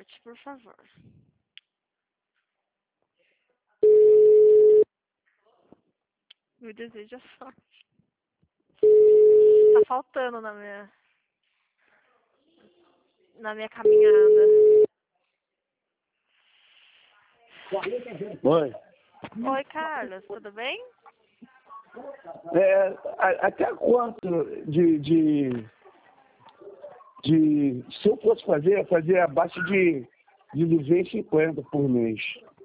sorte, por favor. Me deseja sorte. Tá faltando na minha caminhada. Oi. Oi, Carlos, tudo bem? Até quanto se eu fosse fazer abaixo de 250 por mês.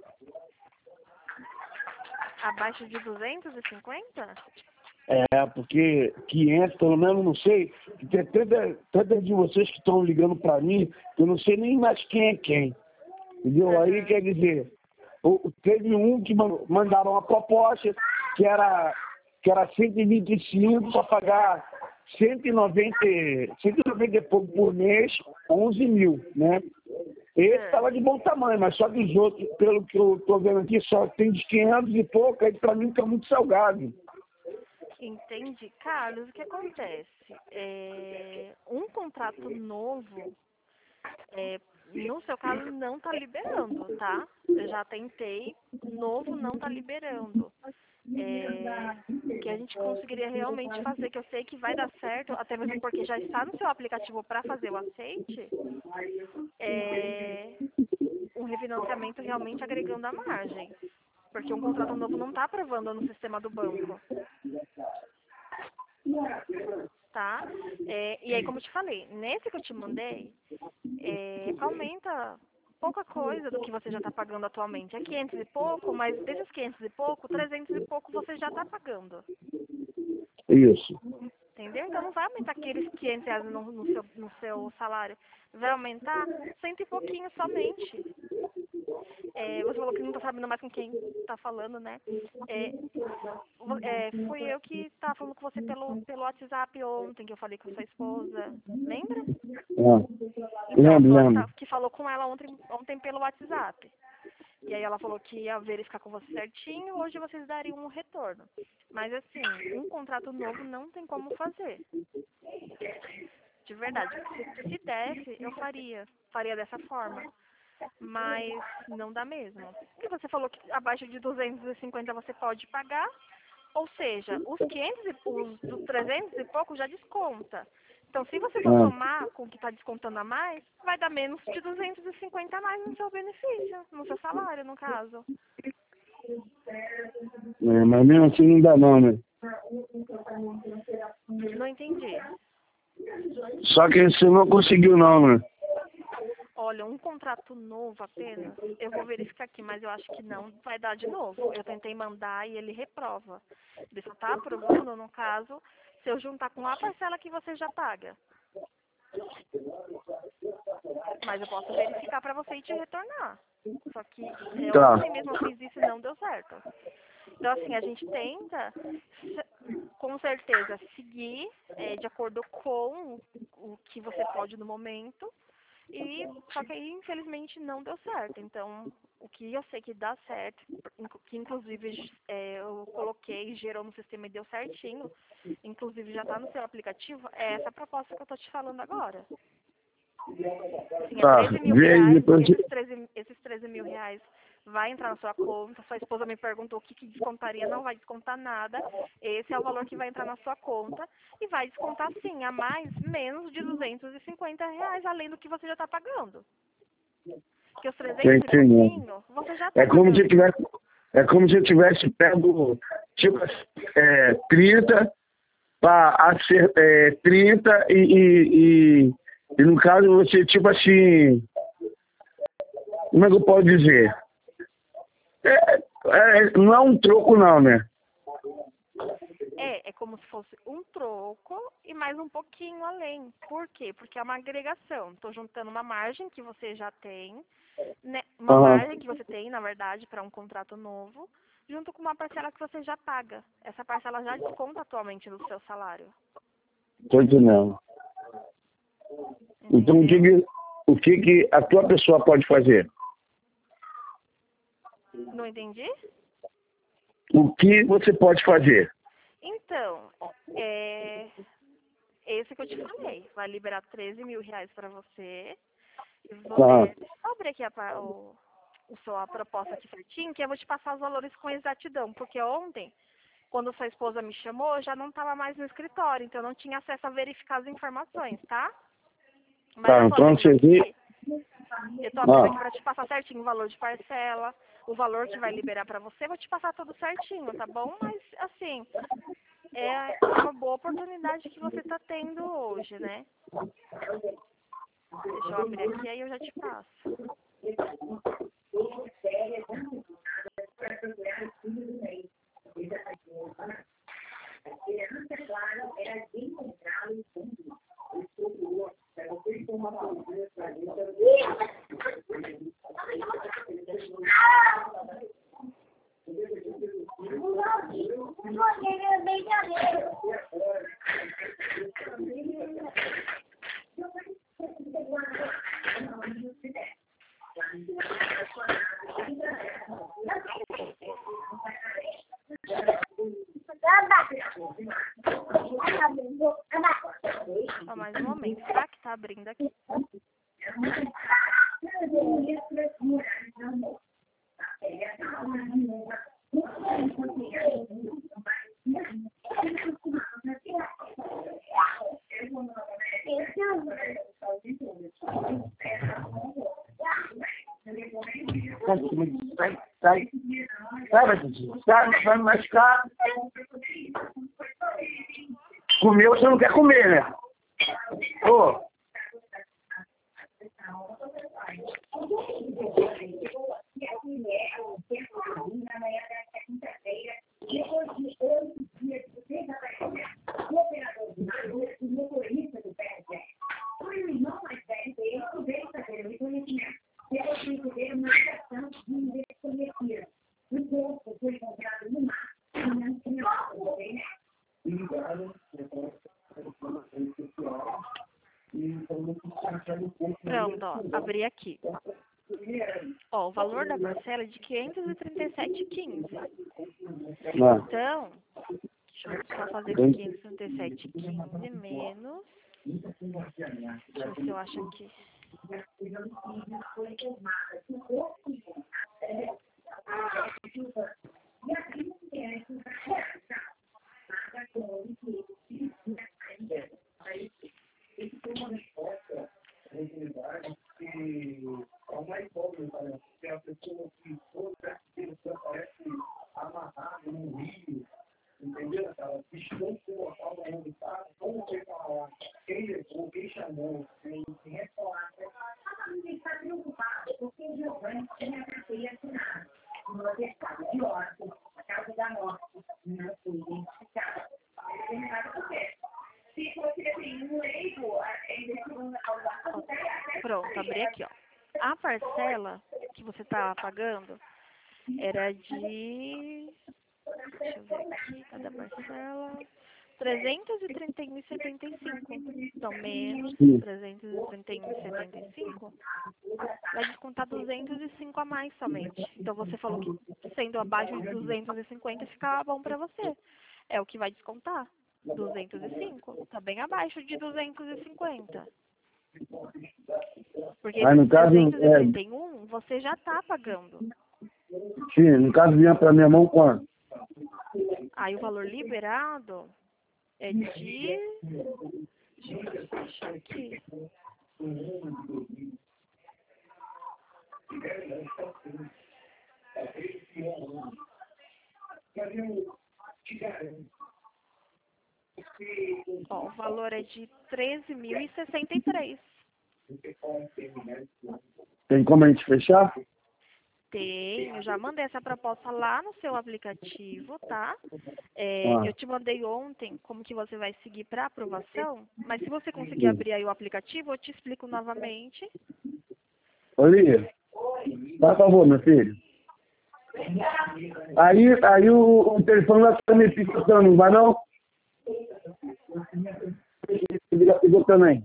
Abaixo de 250? Porque 500, pelo menos, não sei, que tem tantas de vocês que estão ligando para mim, que eu não sei nem mais quem é quem. Entendeu? Aí, quer dizer, teve um que mandaram uma proposta que era 125 para pagar 190 e pouco por mês, 11 mil, né? Esse estava de bom tamanho, mas só dos outros, pelo que eu estou vendo aqui, só tem de 500 e pouco, aí para mim fica muito salgado. Entendi. Carlos, o que acontece? Um contrato novo, no seu caso, não está liberando, tá? Eu já tentei, novo não está liberando. O que a gente conseguiria realmente fazer, que eu sei que vai dar certo, até mesmo porque já está no seu aplicativo para fazer o aceite, um refinanciamento realmente agregando a margem. Porque um contrato novo não está aprovando no sistema do banco. Tá? E aí, como eu te falei, nesse que eu te mandei, aumenta pouca coisa do que você já está pagando atualmente. É 500 e pouco, mas desses 500 e pouco, 300 e pouco você já está pagando. Isso. Entendeu? Então não vai aumentar aqueles 500 reais no seu salário. Vai aumentar 100 e pouquinho somente. Você falou que não está sabendo mais com quem está falando, né? Fui eu que estava falando com você pelo WhatsApp ontem, que eu falei com a sua esposa. Lembra? Então, Lembro. que falou com ela ontem pelo WhatsApp. E aí ela falou que ia verificar com você certinho, hoje vocês dariam um retorno. Mas assim, um contrato novo não tem como fazer. De verdade. Se desse, eu faria. Faria dessa forma. Mas não dá mesmo. Porque você falou que abaixo de 250 você pode pagar. Ou seja, os 500 dos 300 e pouco já desconta. Então, se você for somar com o que está descontando a mais, vai dar menos de 250 a mais no seu benefício, no seu salário, no caso. Mas mesmo assim não dá não, né? Não entendi. Só que você não conseguiu não, né? Olha, um contrato novo apenas, eu vou verificar aqui, mas eu acho que não vai dar de novo. Eu tentei mandar e ele reprova. Ele só está aprovando, no caso, se eu juntar com a parcela que você já paga. Mas eu posso verificar para você e te retornar. Só que ontem mesmo eu fiz isso e não deu certo. Então, assim, a gente tenta, com certeza, seguir de acordo com o que você pode no momento. Só que aí, infelizmente, não deu certo. Então, o que eu sei que dá certo, que inclusive eu coloquei, gerou no sistema e deu certinho, inclusive já está no seu aplicativo, é essa proposta que eu estou te falando agora. Sim, é 13 mil reais, esses 13 mil reais vai entrar na sua conta. Sua esposa me perguntou o que descontaria, não vai descontar nada. Esse é o valor que vai entrar na sua conta e vai descontar sim, a mais, menos de 250 reais, além do que você já está pagando. Porque os 300 e pouquinho, você já está pagando. É como se eu tivesse pego, tipo, 30 para 30 e no caso você, tipo assim, como é que eu posso dizer? Não é um troco não, né? É como se fosse um troco e mais um pouquinho além. Por quê? Porque é uma agregação. Estou juntando uma margem que você já tem, né? Uma margem que você tem, na verdade, para um contrato novo, junto com uma parcela que você já paga. Essa parcela já desconta atualmente do seu salário. Tô entendendo. Então, o que a tua pessoa pode fazer? Não entendi? O que você pode fazer? Então, esse que eu te falei. Vai liberar 13 mil reais para você. E tá abrir aqui a proposta aqui certinho, que eu vou te passar os valores com exatidão, porque ontem, quando sua esposa me chamou, eu já não estava mais no escritório, então eu não tinha acesso a verificar as informações, tá? Mas Tá, então você vê. Eu tô abrindo aqui para te passar certinho o valor de parcela, o valor que vai liberar para você, vou te passar tudo certinho, tá bom? Mas, assim, é uma boa oportunidade que você tá tendo hoje, né? Deixa eu abrir aqui, aí eu já te passo. Só mais um momento, será que tá abrindo aqui? Sai, vai me machucar. Comer você não quer comer, né? Ô. Pronto, ó, abri aqui. Ó, o valor da parcela é de 537,15. Então, deixa eu só fazer aqui 537,15 menos. Deixa eu ver se eu acho aqui. Pronto, abri aqui, ó. A parcela que você tá pagando era de... Deixa eu ver aqui, cada parcela... R$ 331,75. Então, menos R$ 331,75, vai descontar 205 a mais somente. Então, você falou que sendo abaixo de 250 fica bom para você. É o que vai descontar. 205. Tá bem abaixo de 250. Porque Aí, no esse caso, 331 você já tá pagando. Sim, no caso vinha para minha mão quanto? Aí o valor liberado é de... Deixa eu fechar aqui. Ó, o valor é de 13.063. Tem como a gente fechar? Tem, eu já mandei essa proposta lá no seu aplicativo, tá? Eu te mandei ontem como que você vai seguir para aprovação, mas se você conseguir abrir aí o aplicativo, eu te explico novamente. Olha, por favor, meu filho. Aí o telefone vai ficar me picotando, não vai não? Pegou também.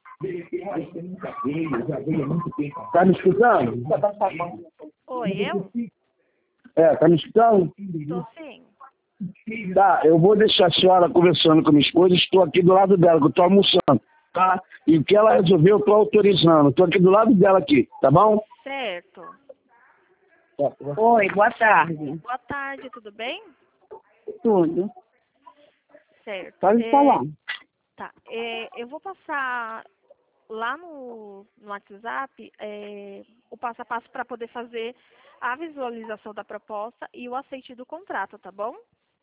Tá me escutando? Oi, eu? Tá me escutando? Tô sim. Tá, eu vou deixar a senhora conversando com a minha esposa, estou aqui do lado dela, que eu estou almoçando, tá? E o que ela resolveu, eu estou autorizando. Estou aqui do lado dela aqui, tá bom? certo? Oi, boa tarde. Boa tarde, tudo bem? Tudo. Certo. Pode falar. Tá. Eu vou passar lá no WhatsApp o passo a passo para poder fazer a visualização da proposta e o aceite do contrato, tá bom?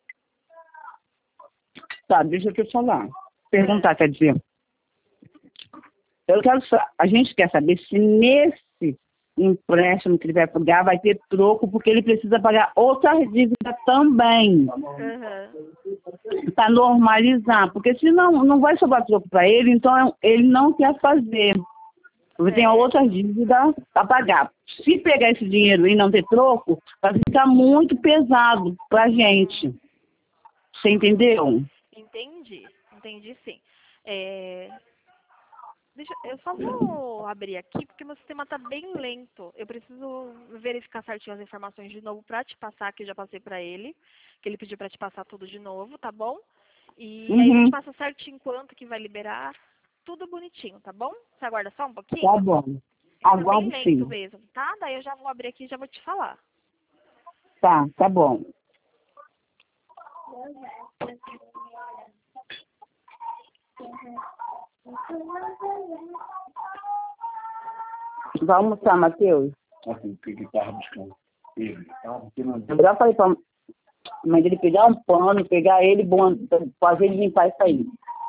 Tá, deixa eu te falar. Perguntar, quer dizer. A gente quer saber se nesse empréstimo que ele vai pagar vai ter troco, porque ele precisa pagar outras dívidas também. Para normalizar, porque senão não vai sobrar troco para ele, então ele não quer fazer. Porque tem outras dívidas para pagar. Se pegar esse dinheiro e não ter troco, vai ficar muito pesado para a gente. Você entendeu? Entendi sim. Eu só vou abrir aqui porque meu sistema está bem lento. Eu preciso verificar certinho as informações de novo para te passar, que eu já passei para ele, que ele pediu para te passar tudo de novo, tá bom? E aí eu te passo certinho quanto que vai liberar, tudo bonitinho, tá bom? Você aguarda só um pouquinho? Tá bom. Aguardo bem sim. lento mesmo, tá? Daí eu já vou abrir aqui e já vou te falar. Tá bom. Vai almoçar, Matheus? Assim, o que ele tava buscando? Eu já falei pra mãe dele pegar um pano, pegar ele, fazer ele limpar isso aí.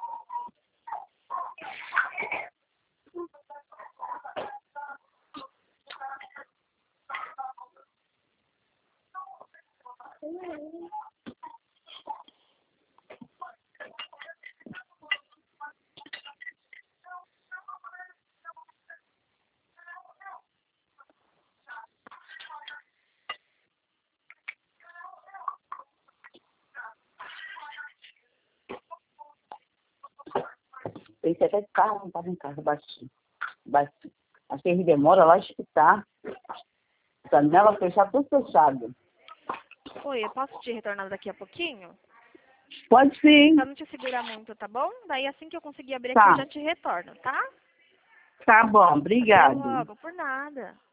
Pensei até de carro, não estava em casa, bati. Acho que ele demora lá escutar. Janela fechar, tudo fechado. Oi, eu posso te retornar daqui a pouquinho? Pode sim. Pra não te segurar muito, tá bom? Daí assim que eu conseguir abrir aqui, eu já te retorno, tá? Tá bom, Até obrigado. logo, por nada.